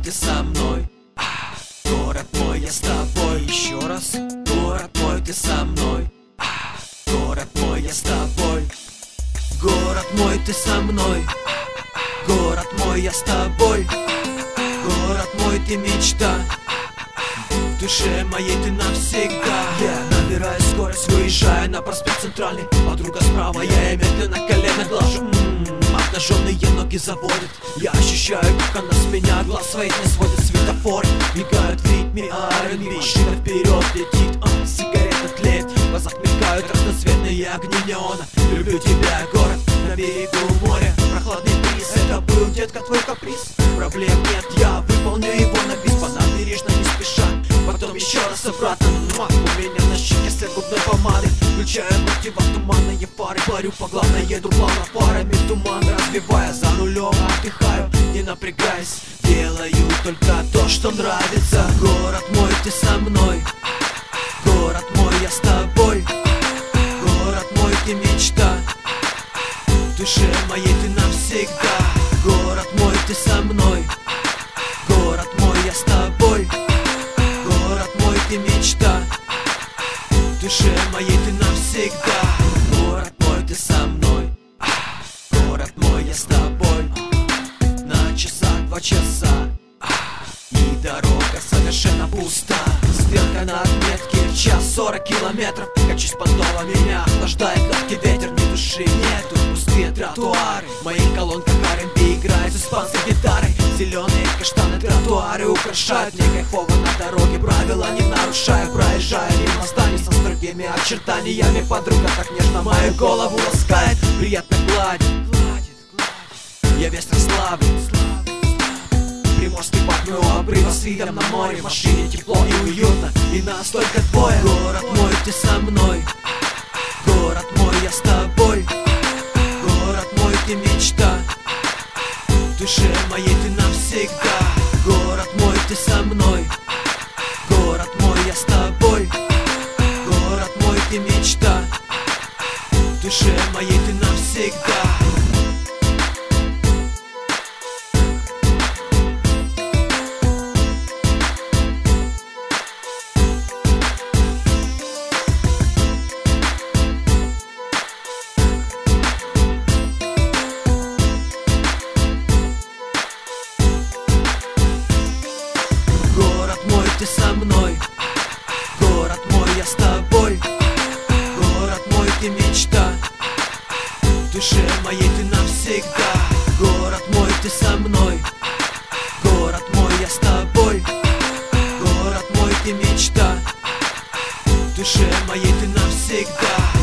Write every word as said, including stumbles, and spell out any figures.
ты со мной. Город мой, я с тобой. Еще раз. Город мой, ты со мной. Город мой, я с тобой. Город мой, ты со мной. Город мой, я с тобой. Город мой, ты мечта. В душе моей ты навсегда. Я набираю скорость, выезжаю на проспект Центральный. Подруга справа, я ей медленно колено глажу. М-м-м, обнаженные ноги заводят. Я ощущаю, как она с меня глаз своих не сводит. Светофоры мигают в ритме ар энд би. Машина вперед летит, а, сигарета тлеет. В глазах мелькают разноцветные огни неона. Люблю тебя, город на берегу моря. Прохладный бриз, это был, детка, твой каприз. Проблем нет, я выполню его на бис. По набережной не спеша, потом еще раз обратно. Мах, у меня на щеке след губной помады. Включаю мотива, туманные фары. Парю по главной, еду плавно парами. Туман разбивая, за рулем отдыхаю, не напрягаясь. Делаю только то, что нравится. Город мой, ты со мной. Город мой, я с тобой. Город мой, ты мечта. В душе моей ты навсегда. Город мой, ты со мной. Город мой, я с тобой. Город мой, ты мечта. В душе моей ты навсегда. Город мой, ты со мной. Город мой, я с тобой. На часах два часа, и дорога совершенно пуста. Стрелка на отметке в час сорок километров. Качусь под снова, меня охлаждает легкий ветер. Ни души нету, пустые тротуары. В моих колонках ар энд би играет с испанской гитарой. Зеленые каштаны тротуары украшают. Мне кайфово на дороге, правила не нарушая. Проезжая мимо зданий со строгими очертаниями. Подруга так нежно мою голову ласкает. Приятно гладит, я весь расслаблен. Приморский парк моего обрыва с видом на море. В машине тепло и уютно, и нас только двое. Город мой, ты со мной. Город мой, я с тобой. Город мой, ты мечта. В душе моей ты навсегда. Город мой, ты со мной. Город мой, я с тобой. Город мой, ты мечта. В душе моей ты навсегда. Ты со мной. Город мой, я с тобой. Город мой, ты мечта. В душе моей ты навсегда. Город мой, ты со мной. Город мой, я с тобой. Город мой, ты мечта. В душе моей ты навсегда.